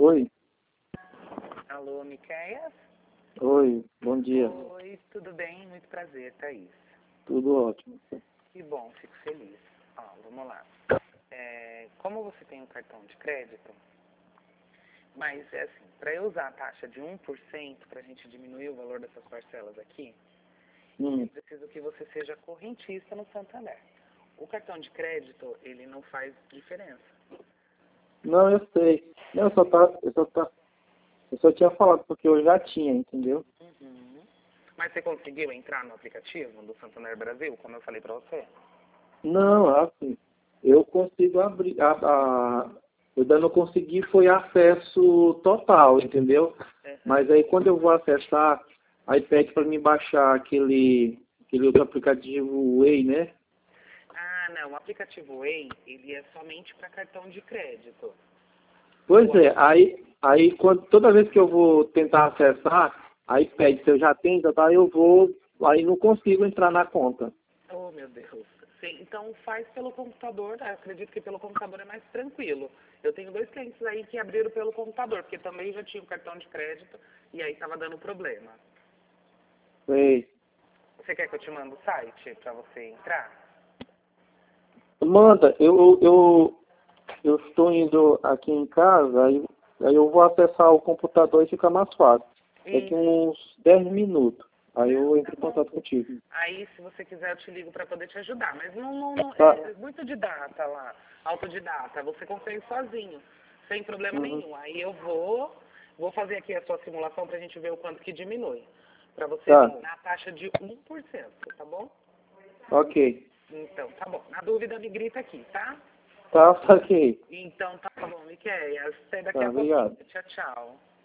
Oi, Alô, Miquéia? oi, bom dia. Oi, tudo bem? Muito prazer, Thaís. Tudo ótimo. Que bom, fico feliz. Ó, vamos lá. Como você tem um cartão de crédito, mas é assim, para eu usar a taxa de 1%, para a gente diminuir o valor dessas parcelas aqui, eu preciso que você seja correntista no Santander. O cartão de crédito, ele não faz diferença. Não, eu sei. Não, eu só tinha falado porque eu já tinha, entendeu? Uhum. Mas você conseguiu entrar no aplicativo do Santander Brasil, como eu falei para você? Não, assim, eu consigo abrir, eu ainda não consegui foi acesso total, entendeu? Uhum. Mas aí quando eu vou acessar, aí pede para mim baixar aquele outro aplicativo Way, né? Ah, não, o aplicativo Way, ele é somente para cartão de crédito. Pois é, aí toda vez que eu vou tentar acessar, aí pede se eu já tenho, tá, eu vou, aí não consigo entrar na conta. Oh, meu Deus. Sim, então faz pelo computador, né? Acredito que pelo computador é mais tranquilo. Eu tenho 2 clientes aí que abriram pelo computador, porque também já tinha o cartão de crédito e aí estava dando problema. Sei. Você quer que eu te mande o site para você entrar? Manda, eu estou indo aqui em casa, aí eu vou acessar o computador e fica mais fácil. Daqui Isso. uns 10 minutos. Aí Não, eu tá entro em bom. contato contigo. Aí, se você quiser, eu te ligo para poder te ajudar. Mas não Tá. é muito didata lá, autodidata. Você consegue sozinho, sem problema Uhum. nenhum. Aí eu vou fazer aqui a sua simulação para a gente ver o quanto que diminui. Para você Tá. vir na taxa de 1%, tá bom? Ok. Então, tá bom. Na dúvida, me grita aqui, tá? Tá, ok. Então, tá bom, Miquéia. Até daqui Tá, a pouquinho. obrigado. Tchau, tchau.